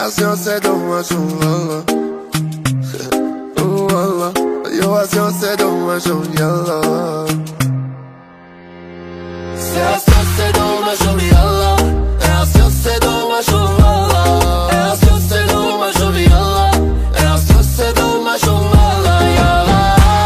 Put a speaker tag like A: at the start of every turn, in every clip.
A: asjo se do ma shumë valla. Valla, jo asjo se do ma shumë jalla. Se asjo se do ma shumë jalla. E asjo se do ma shumë valla. E asjo se do ma shumë jalla. E asjo se do ma shumë valla jalla.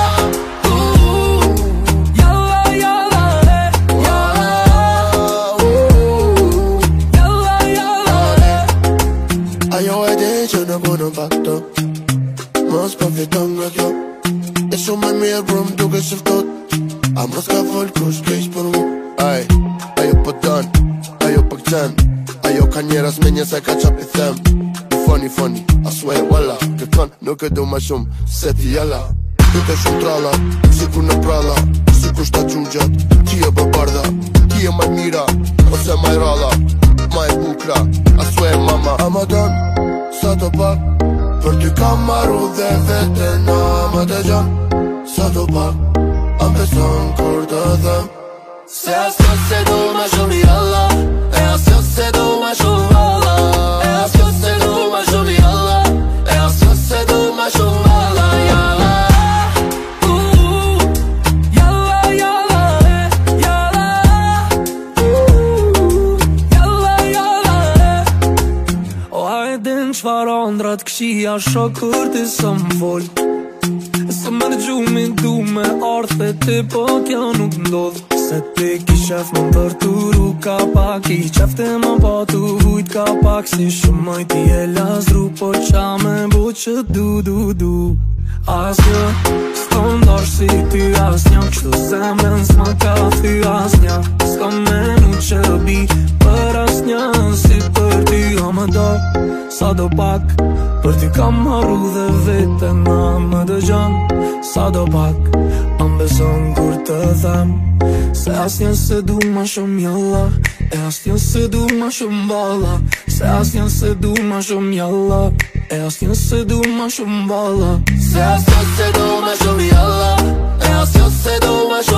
A: Ajo e di që në punën fakto mos po fiton nga kjo. E shumë me mirë bro m'duke shëftot. A mos ka fol kush keq për mu. Aj, ajo po don, ajo po këqen. Ajo ka njeras me një se ka qap i them. Funny, I swear walla. Kërkon nuk e du ma shumë se ti jalla. Kute shumë tralla, si kur në pralla. Si kur shta gjungjat, ki e bëbarda. Ki e maj mira, ose maj ralla. Maj bukra, I swear mama. Ama don, sa të pak për ty kam maru dhe vete në më të gjan. Sa të pak, am beson kur të them. Se asjo se do ma shumë jalla. E asjo se do ma shumë valla. E asjo se do ma shumë jalla. E asjo se do ma shumë valla jalla. Jalla, jalla, jalla. Jalla, jalla. O a e din qfar andrat këshia shokër ti së m'fol. Se më në gjumin du me ardhe ti po kjo nuk ndodh. Se ti ki shef më përturu ka pak. I qefte më pa tu vujt ka pak. Si shumoj ti e lasdru po qa me bu që du. Asnjë s'ko ndosh si ty asnjë. Kështu zemrën s'ma ka thy asnjë. S'ko menu që bi për asnjë si për ty. O më do, sa do pak për ty kam marru dhe vete na më dëgjon. Sa do pak, am beson kur të them. Se asnjë se du ma shumë jalla. E asnjë se du ma shumë valla. Se asnjë se du ma shumë jalla. E asnjë se du ma shumë valla. Se asnjë se du ma shumë jalla. E asnjë se du ma shumë